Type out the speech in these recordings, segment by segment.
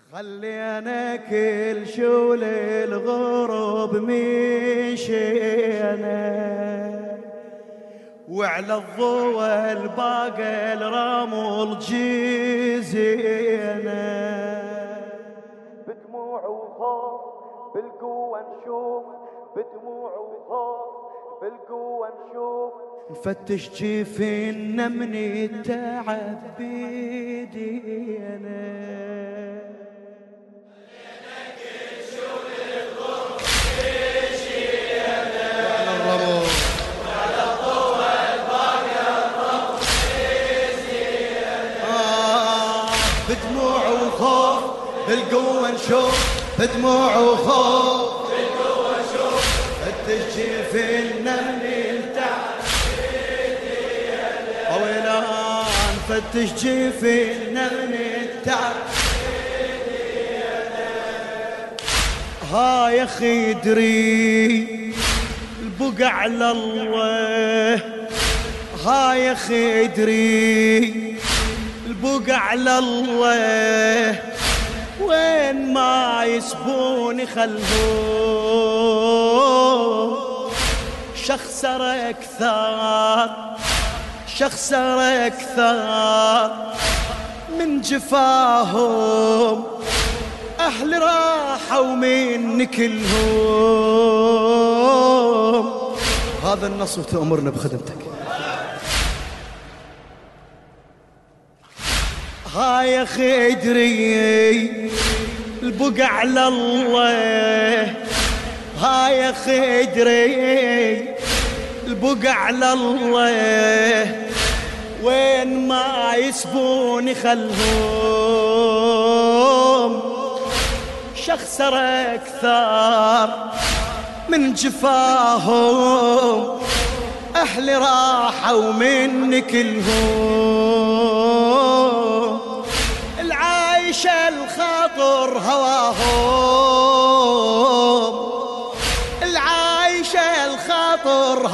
خلينا كل شول الغروب مشينا، وعلى الضوء الباقي الرمل جيزينا، بدموع وخوف بالقوة نشوف، بدموع وخوف بالقوة نشوف، نفتش جيفنا من التعب بيدينا. بدموع وخوف بالقوة نشوف، بدموع وخوف بالقوة نشوف، التشجي في النمل تعب ويلان، فالتشجي في النمل تعب. ها يا خدري البقع على الله، ها يا خدري البقع على الله، وين ما يسبوني خلهم، شخسر أكثر شخسر أكثر من جفاهم، أهل راحوا من كلهم. هذا النص وتأمرنا بخدمتك. ها يا خدري البقع على الله، ها يا خدري البقع على الله، وين ما يسبوني خلهم، شخسر أكثر من جفاهم، أهل راحوا من كلهم، العايشة الخاطر هواهم، العايشة الخاطر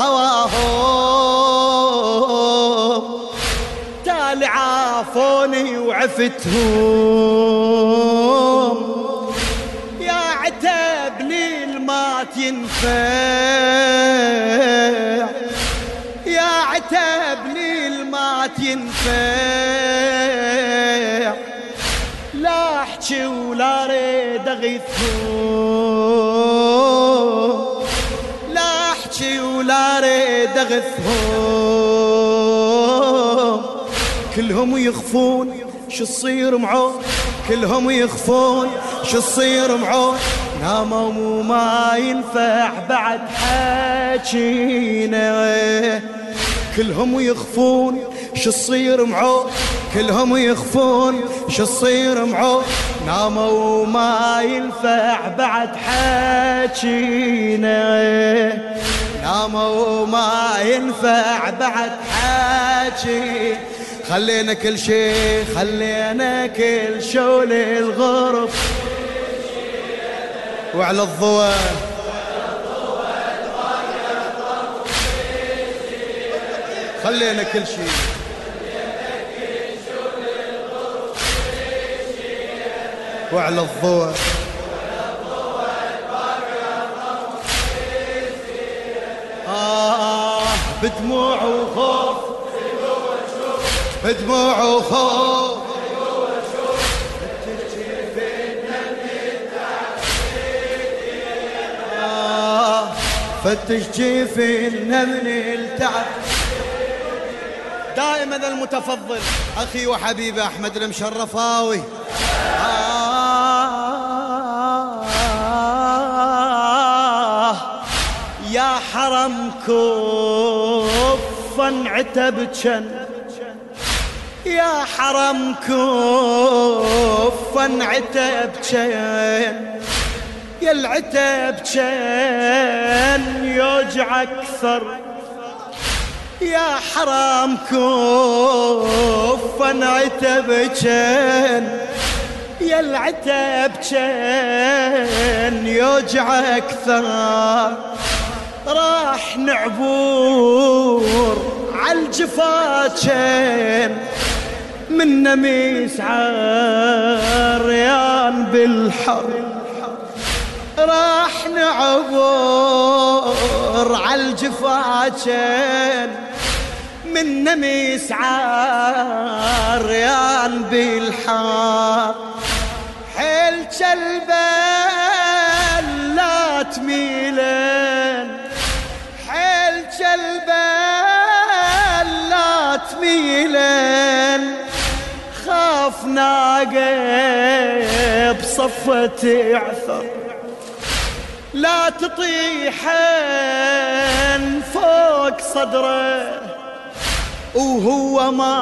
هواهم، تالي عافوني وعفتهم، يا عتاب لي ما تنفع، يا عتاب لي ما تنفع، لا احكي ولا اريد اغثهم، لا احكي ولا اريد اغثهم، كلهم يخفون شو تصير معون، كلهم يخفون شو تصير معون، ناموا وما ينفع بعد حاجينا، كلهم يخفون شو تصير معون، كلهم يخفون شو تصير معون، ناموا وما ينفع بعد حاجينا، ناموا وما ينفع بعد حاجينا. خلينا كل شيء، خلينا كل شول الغرب، وعلى الضوء خلينا كل شيء، وعلى الضوء بدموع وخوف، بدموع وخوف، فتش جيفنا من التعب. دائما المتفضل أخي وحبيبي أحمد المشرفاوي. يا حرم كفا عتبتشن، يا حرم كفا عتبتشن، يا العتبتشن يوجع أكثر، يا حرام كفا عتبتشن، يا العتبتشن يوجع أكثر، راح نعبور عالجفاتشن من نميس عريان بالحر راح نعبر عالجفاجن من نميس عريان بالحار حيل جلبان لا تميلن حيل جلبان لا تميلن خاف ناقه بصفة عثر لا تطيحن فوق صدره وهو ما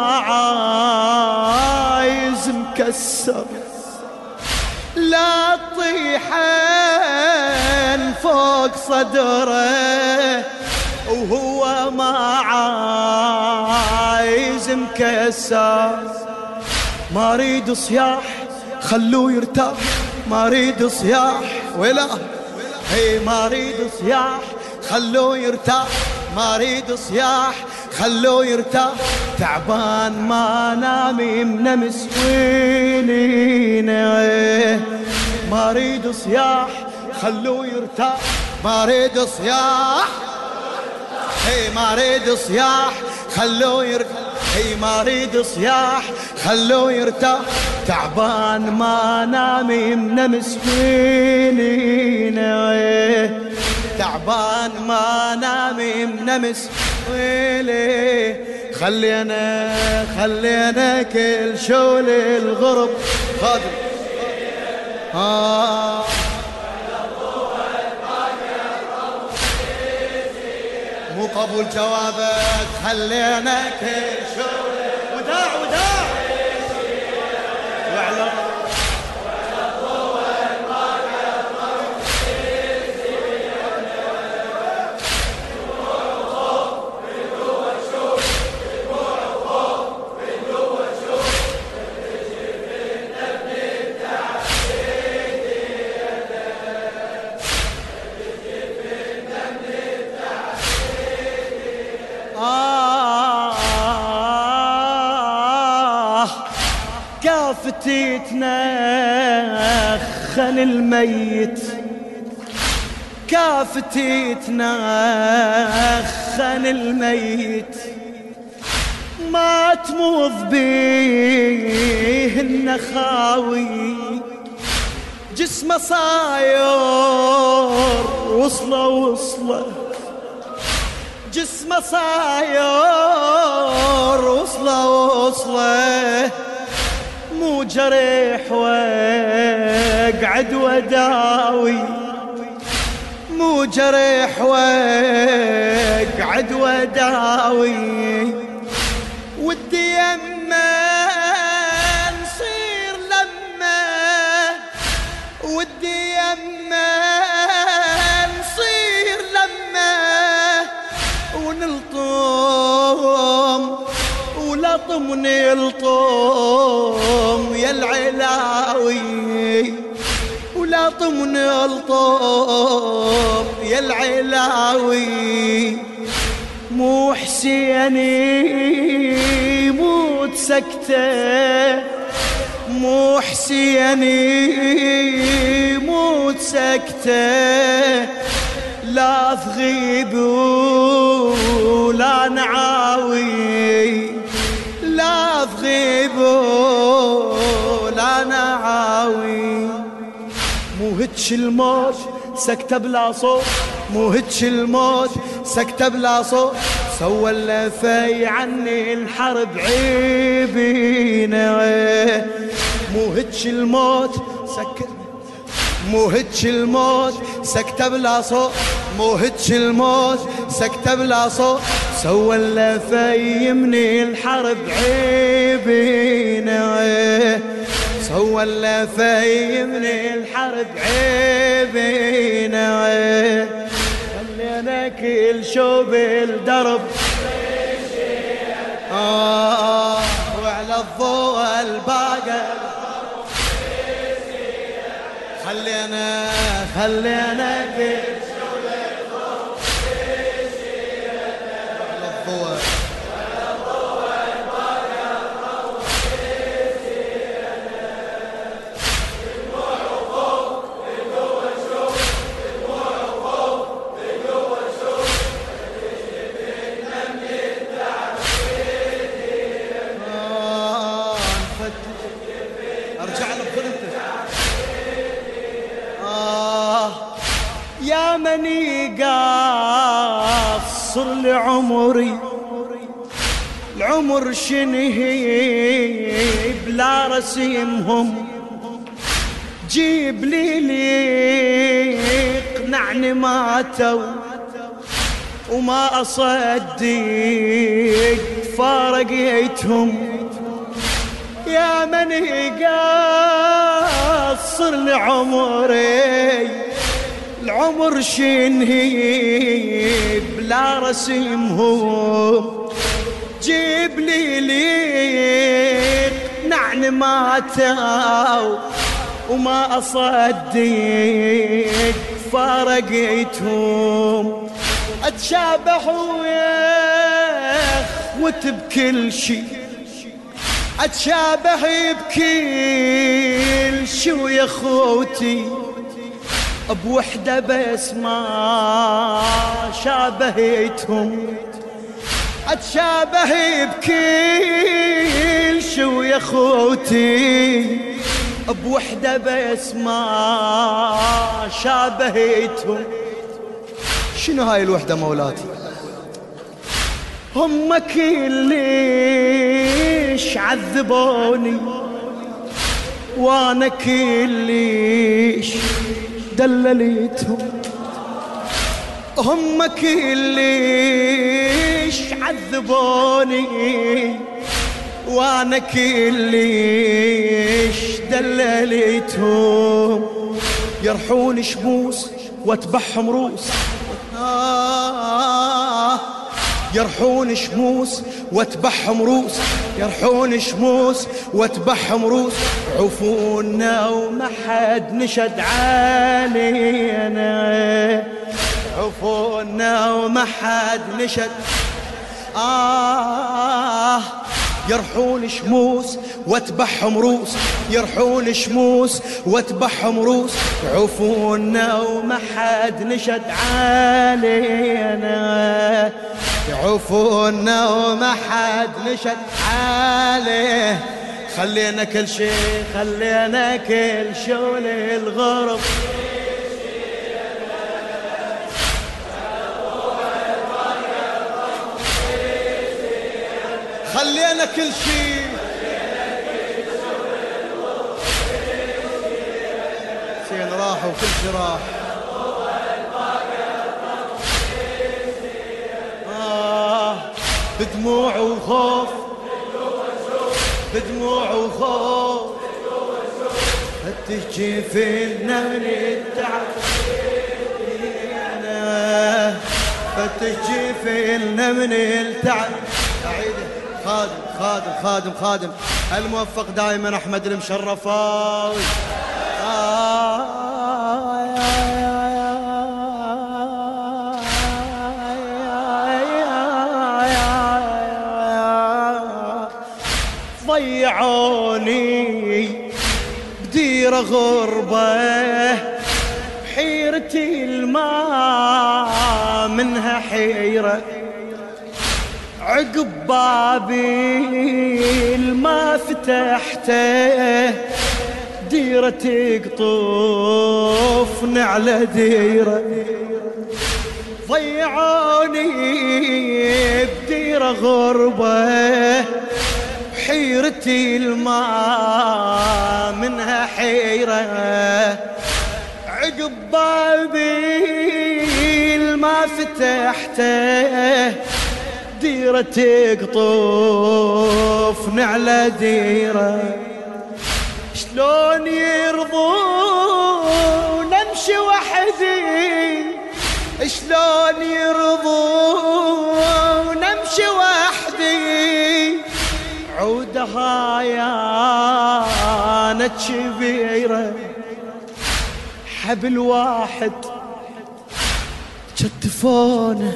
عايز مكسر لا تطيحن فوق صدره وهو ما عايز مكسر ما اريد صياح خلوه يرتاح ما اريد صياح ولا هي ما اريد صياح خلوه يرتاح ما اريد صياح خلوه يرتاح تعبان ما نام منمس وينينا ما اريد صياح خلوه يرتاح ما اريد صياح هي ما اريد صياح خلوه يرتاح هي ما اريد صياح خلوه يرتاح تعبان ما نام منمس وينينا تعبان ما نام منمس ويلي خلينا كل شول الغرب خادم مو قبول جوابك خلينا كل شول وداع وعلى كافتي تنخن الميت كافتي تنخن الميت ما تموض بيه النخاوي جسمه صاير وصله جسمه صاير وصله مو جريح واقعد وداوي مو جريح واقعد وداوي ودي يما نصير لما ودي يما نصير لما ونلطم ولطمني الطم يا العلاوي ولطمني الطم يا العلاوي مو حسيني موت سكته مو حسيني موت سكته لا تغيب ولا نعاوي لا تغيب ولا نعاوي مو هتش الموت سكتة بلا صوت مو هتش الموت سكتة بلا صوت سوى اللفاي عني الحرب عيبينا مو هتش الموت سكت مو هتش الموت سكتة بلا صوت مو هتش الموت سكتة بلا صوت سوى اللفاي يمني الحرب عيبينا سوى اللفاي يمني الحرب عيبينا خلينا كل شوب الدرب وعلى الضوء الباقى خلينا كل شوب الضوء على الضوء يا مني قاصر لعمري، العمر شنهي بلا رسيمهم، جيب لي اللي يقنعني ماتوا وما أصدق فارقيتهم. يا مني قاصر لعمري، العمر شنهي بلا رسمهم، جيب لي ليق نعن ماتوا وما أصدق فارقيتهم. أتشابه ويخوت بكل شي، أتشابه بكل شي ويا خوتي، بوحدة بس ما شابهتهم. أتشابه بكل شي ويا خوتي، بوحدة بس ما شابهتهم. شنو هاي الوحدة مولاتي؟ هم كلش عذبوني وانا كلش دلليتهم. هم كلش عذبوني وانا كلش دلليتهم. يرحون شموس واتبعهم روس، يرحون شموس واتبعهم روس، يرحون شموس واتبعهم روس. عفونا وما حد نشد علينا، عفونا وما حد نشد. يرحون شموس واتبعهم روس، يرحون شموس واتبعهم روس. عفونا وما حد نشد علينا، عفونا وما حد نشد عليه. خلينا كل شيء، خلينا كل شيء للغرب. خلينا كل شيء، شين راح وكل شيء راح. بدموع وخوف، بدموع وخوف، فتجي فينا من التعب، فتجي فينا من التعب. أعيده. خادم خادم خادم خادم الموفق دائما أحمد المشرفاوي. ضيعوني بدير غربة، حيرتي الماء منها حيرة، عقب بابي ما فتحته، ديرة تقطفني على ديرة. ضيعوني بديرة غربة، حيرتي الماء منها حيرة، عقب بابي ما فتحته، ديرة تقطفني على ديرة. شلون يرضون امشي وحدي، شلون يرضون امشي وحدي، عودها يا كبيرة. حبل واحد كتفونه،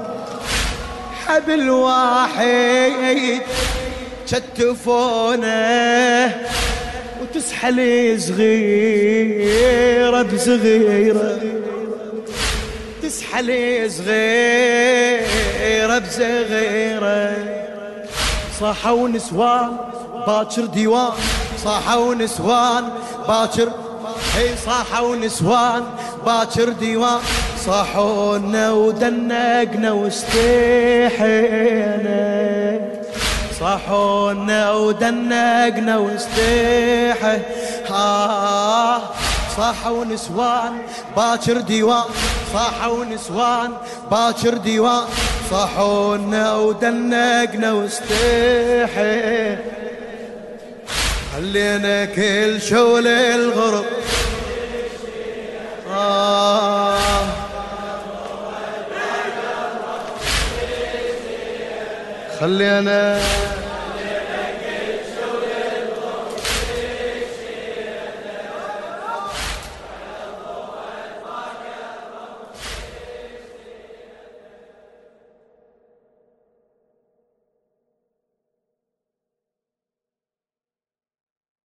حبل واحد كتفونه، وتسحل صغيرة بصغيرة، تسحل صغيرة بصغيرة. صاحوا نسوان باكر ديوان، صاحوا نسوان باكر، هي صاحوا نسوان باكر ديوان. صاحونا ودنقنا واستيحينا، صاحونا ودنقنا واستيحينا. صاحوا نسوان باكر ديوان، صاحوا نسوان باكر ديوان، صاحونا ودنقنا واستيحينا. خلينا كل شول الغرب خلينا